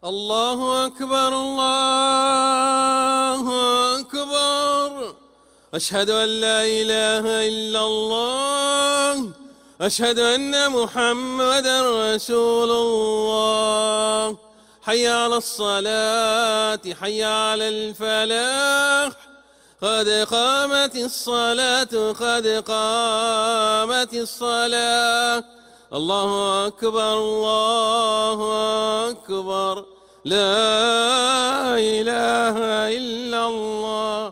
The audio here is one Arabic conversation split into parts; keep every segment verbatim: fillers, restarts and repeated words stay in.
الله أكبر الله أكبر. أشهد أن لا إله إلا الله. أشهد أن محمدا رسول الله. حي على الصلاة حي على الفلاح. قد قامت الصلاة قد قامت الصلاة. الله أكبر الله أكبر. لا إله إلا الله.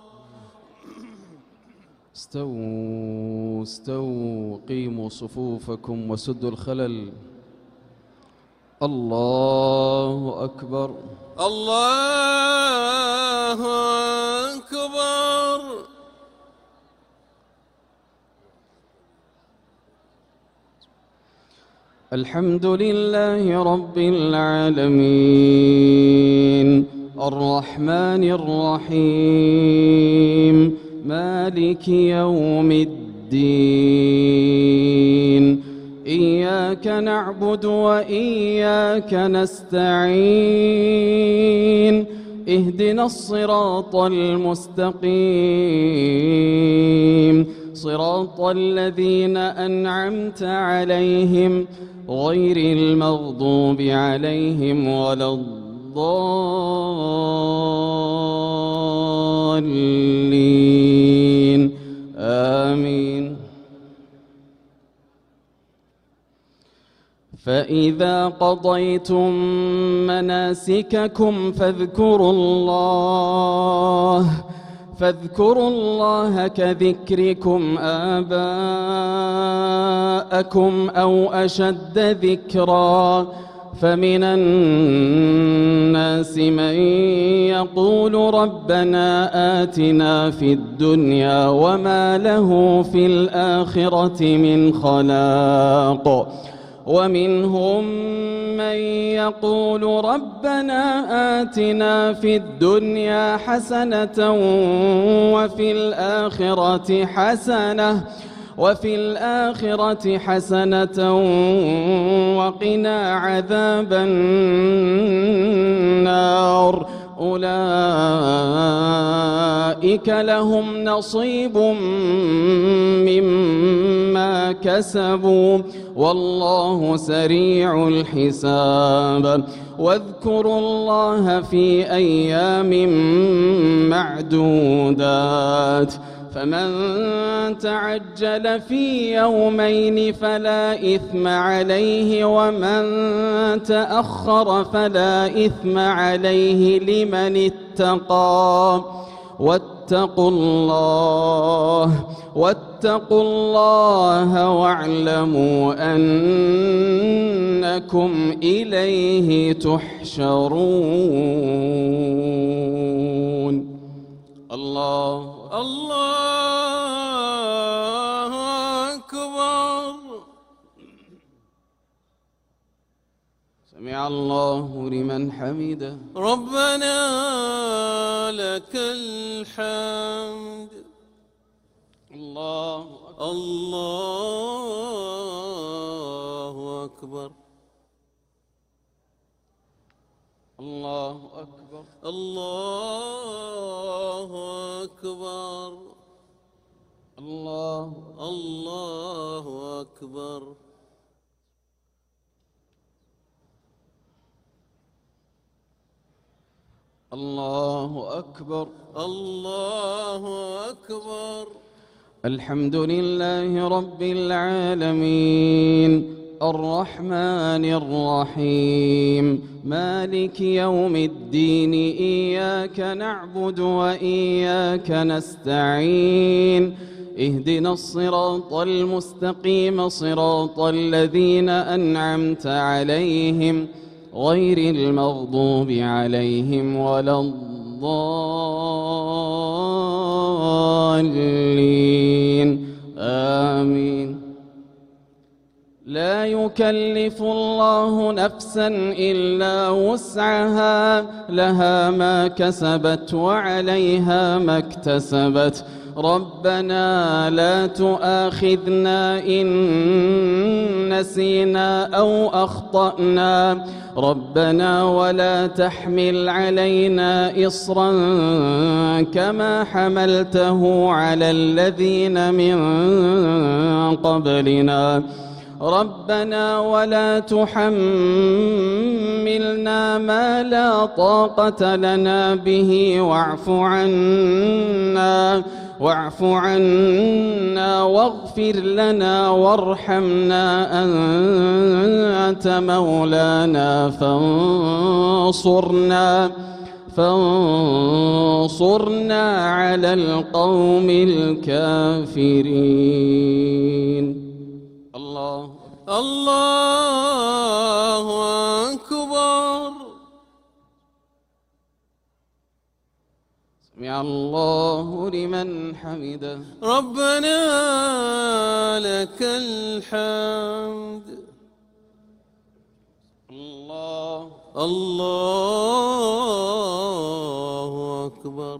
استووا استووا قيموا صفوفكم وسدوا الخلل. الله أكبر الله أكبر. الحمد لله رب العالمين الرحمن الرحيم مالك يوم الدين. إياك نعبد وإياك نستعين. اهدنا الصراط المستقيم صراط الذين أنعمت عليهم غير المغضوب عليهم ولا الضالين آمين. فإذا قضيتم مناسككم فاذكروا الله فاذكروا الله كذكركم آباءكم أو أشد ذكرا. فمن الناس من يقول ربنا آتنا في الدنيا وما له في الآخرة من خلاق. ومنهم من يقول ربنا آتنا في الدنيا حسنة وفي الآخرة حسنة وفي الآخرة حسنة وقنا عذاب النار. أولئك لهم نصيب مما كسبوا والله سريع الحساب. واذكروا الله في أيام معدودات. فمن تعجل في يومين فلا إثم عليه ومن تأخر فلا إثم عليه لمن اتقى. واتقوا الله واتقوا الله واعلموا أنكم إليه تحشرون. الله الله أكبر. سمع الله لمن حمده. ربنا لك الحمد. الله الله أكبر. الله أكبر. الله أكبر. الله الله أكبر. الله أكبر. الله أكبر. الحمد لله رب العالمين الرحمن الرحيم مالك يوم الدين. إياك نعبد وإياك نستعين. اهدنا الصراط المستقيم صراط الذين أنعمت عليهم غير المغضوب عليهم ولا الضالين آمين. لا يكلف الله نفسا إلا وسعها لها ما كسبت وعليها ما اكتسبت ربنا لا تؤاخذنا إن نسينا أو أخطأنا ربنا ولا تحمل علينا إصرا كما حملته على الذين من قبلنا ربنا ولا تحملنا ما لا طاقة لنا به واعف عنا واعف عنا واغفر لنا وارحمنا أنت مولانا فانصرنا فانصرنا على القوم الكافرين. الله الله أكبر. سمع الله لمن حمده. ربنا لك الحمد. الله الله أكبر.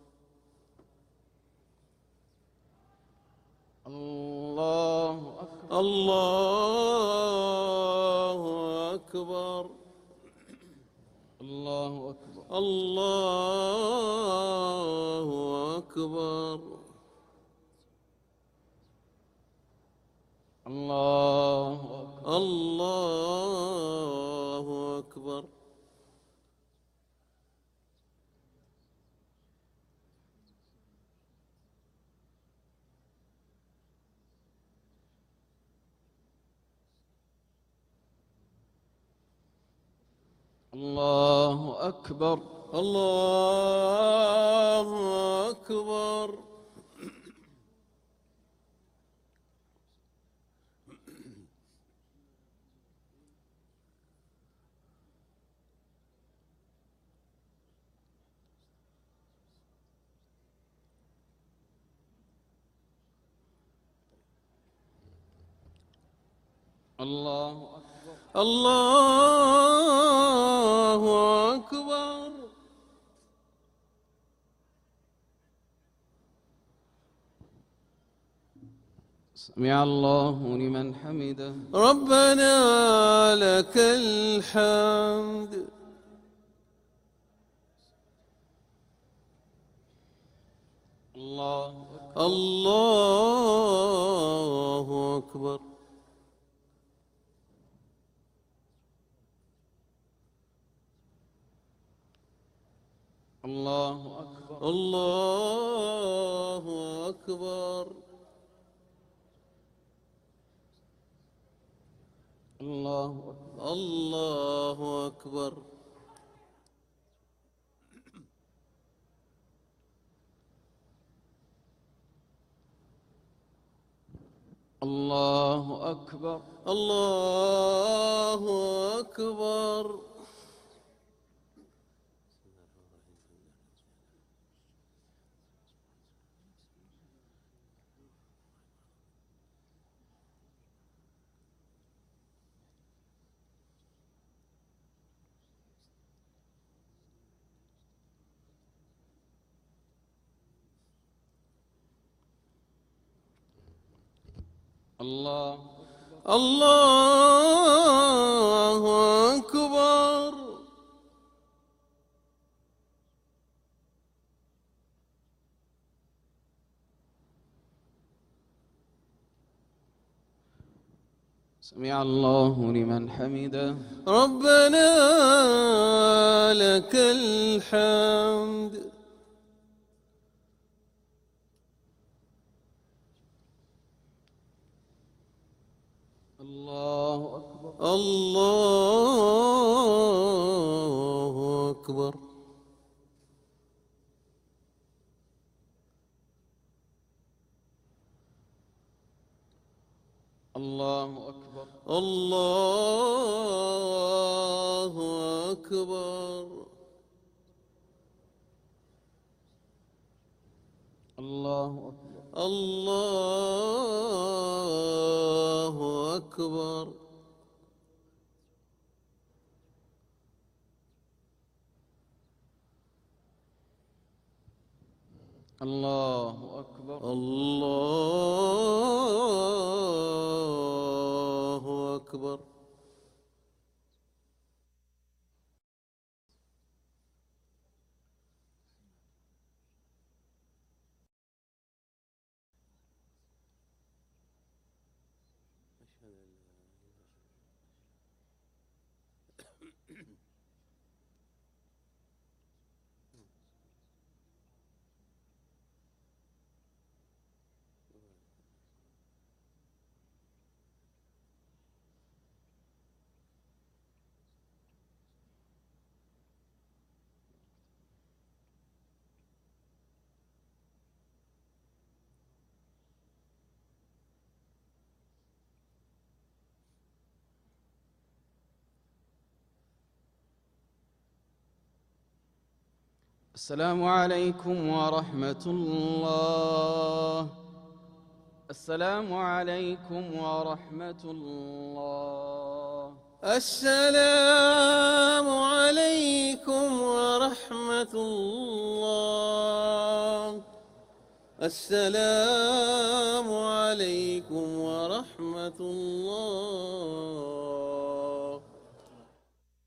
الله أكبر. الله أكبر. الله أكبر. الله أكبر. الله أكبر. الله أكبر. الله أكبر. الله أكبر. الله أكبر. الله أكبر. سمع الله لمن حمده. ربنا لك الحمد. الله الله أكبر. الله أكبر. الله أكبر. الله أكبر. الله أكبر. الله أكبر. الله أكبر. الله الله أكبر. سمع الله لمن حمده. ربنا لك الحمد. الله أكبر. الله أكبر. الله أكبر. الله أكبر. الله أكبر. الله أكبر. الله أكبر. الله أكبر. السلام عليكم ورحمة الله. السلام عليكم ورحمة الله. السلام عليكم ورحمة الله. السلام عليكم ورحمة الله.